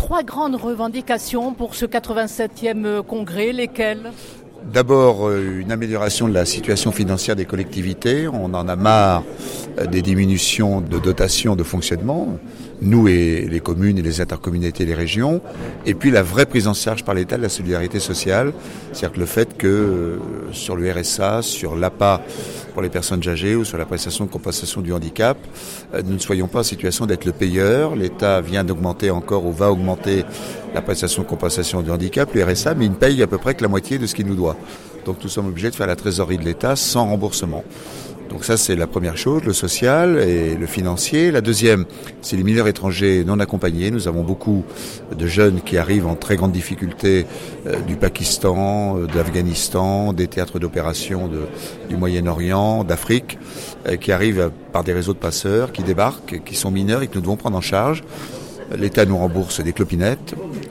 3 grandes revendications pour ce 87e congrès, lesquelles ? D'abord, une amélioration de la situation financière des collectivités. On en a marre des diminutions de dotations de fonctionnement, nous et les communes et les intercommunalités et les régions. Et puis la vraie prise en charge par l'État de la solidarité sociale. C'est-à-dire que le fait que sur le RSA, sur l'APA pour les personnes âgées ou sur la prestation de compensation du handicap, nous ne soyons pas en situation d'être le payeur. L'État vient d'augmenter encore ou va augmenter la prestation de compensation du handicap, le RSA, mais il ne paye à peu près que la moitié de ce qu'il nous doit. Donc nous sommes obligés de faire la trésorerie de l'État sans remboursement. Donc ça, c'est la première chose, le social et le financier. La deuxième, c'est les mineurs étrangers non accompagnés. Nous avons beaucoup de jeunes qui arrivent en très grande difficulté du Pakistan, d'Afghanistan, des théâtres d'opération du Moyen-Orient, d'Afrique, qui arrivent par des réseaux de passeurs, qui débarquent, qui sont mineurs et que nous devons prendre en charge. L'État nous rembourse des clopinettes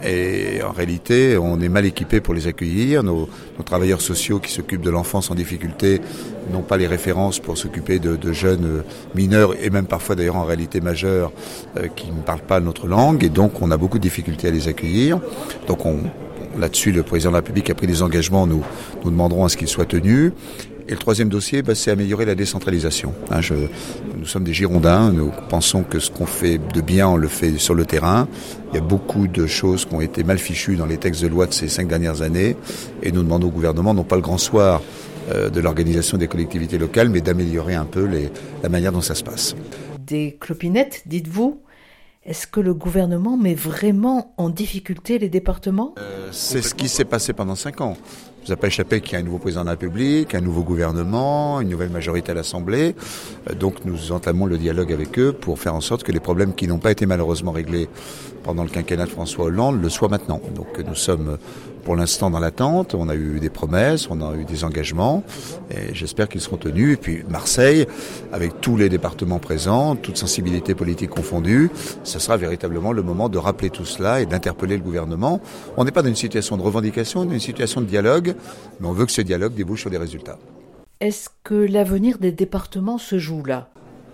et en réalité, on est mal équipé pour les accueillir. Nos travailleurs sociaux qui s'occupent de l'enfance en difficulté n'ont pas les références pour s'occuper de jeunes mineurs et même parfois d'ailleurs en réalité majeurs qui ne parlent pas notre langue et donc on a beaucoup de difficultés à les accueillir. Donc là-dessus, le président de la République a pris des engagements, nous demanderons à ce qu'ils soient tenus. Et le troisième dossier, c'est améliorer la décentralisation. Nous sommes des Girondins, nous pensons que ce qu'on fait de bien, on le fait sur le terrain. Il y a beaucoup de choses qui ont été mal fichues dans les textes de loi de ces 5 dernières années. Et nous demandons au gouvernement, non pas le grand soir de l'organisation des collectivités locales, mais d'améliorer un peu la manière dont ça se passe. Des clopinettes, dites-vous ? Est-ce que le gouvernement met vraiment en difficulté les départements ? C'est ce qui s'est passé pendant 5 ans. Vous n'avez pas échappé qu'il y a un nouveau président de la République, un nouveau gouvernement, une nouvelle majorité à l'Assemblée. Donc nous entamons le dialogue avec eux pour faire en sorte que les problèmes qui n'ont pas été malheureusement réglés pendant le quinquennat de François Hollande le soient maintenant. Donc nous sommes pour l'instant dans l'attente. On a eu des promesses, on a eu des engagements et j'espère qu'ils seront tenus. Et puis Marseille, avec tous les départements présents, toutes sensibilités politiques confondues, ce sera véritablement le moment de rappeler tout cela et d'interpeller le gouvernement. On n'est pas dans une situation de revendication, on est dans une situation de dialogue, mais on veut que ce dialogue débouche sur des résultats. Est-ce que l'avenir des départements se joue là ?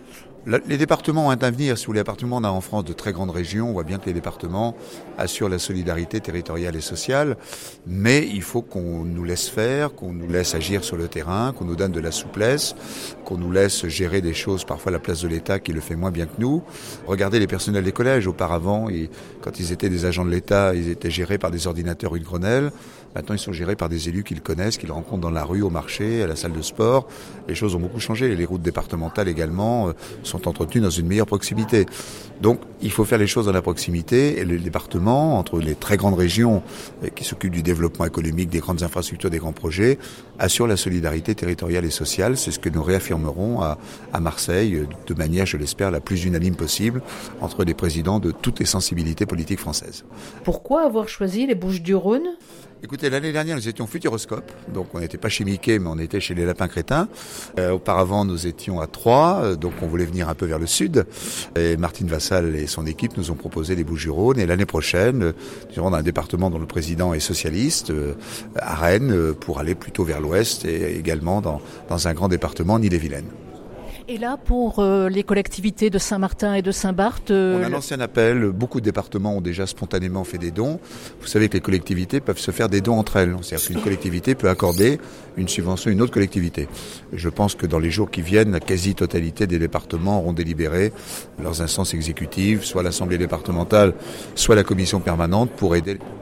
Les départements ont un avenir. Si vous voulez, les départements, on a en France de très grandes régions. On voit bien que les départements assurent la solidarité territoriale et sociale. Mais il faut qu'on nous laisse faire, qu'on nous laisse agir sur le terrain, qu'on nous donne de la souplesse, qu'on nous laisse gérer des choses, parfois à la place de l'État qui le fait moins bien que nous. Regardez les personnels des collèges. Auparavant, quand ils étaient des agents de l'État, ils étaient gérés par des ordinateurs rue de Grenelle. Maintenant, ils sont gérés par des élus qu'ils connaissent, qu'ils rencontrent dans la rue, au marché, à la salle de sport. Les choses ont beaucoup changé. Les routes départementales également sont entretenues dans une meilleure proximité. Donc, il faut faire les choses dans la proximité. Et le département, entre les très grandes régions qui s'occupent du développement économique, des grandes infrastructures, des grands projets, assure la solidarité territoriale et sociale. C'est ce que nous réaffirmerons à Marseille, de manière, je l'espère, la plus unanime possible, entre les présidents de toutes les sensibilités politiques françaises. Pourquoi avoir choisi les Bouches-du-Rhône ? Écoutez, l'année dernière, nous étions Futuroscope, donc on n'était pas chez Mickey, mais on était chez les Lapins Crétins. Auparavant, nous étions à Troyes, donc on voulait venir un peu vers le sud. Et Martine Vassal et son équipe nous ont proposé les Bouches-du-Rhône. Et l'année prochaine, nous serons dans un département dont le président est socialiste, à Rennes, pour aller plutôt vers l'ouest et également dans un grand département, en Ille-et-Vilaine. Et là, pour les collectivités de Saint-Martin et de Saint-Barth... On a lancé un appel. Beaucoup de départements ont déjà spontanément fait des dons. Vous savez que les collectivités peuvent se faire des dons entre elles. C'est-à-dire qu'une collectivité peut accorder une subvention à une autre collectivité. Je pense que dans les jours qui viennent, la quasi-totalité des départements auront délibéré leurs instances exécutives, soit l'Assemblée départementale, soit la commission permanente, pour aider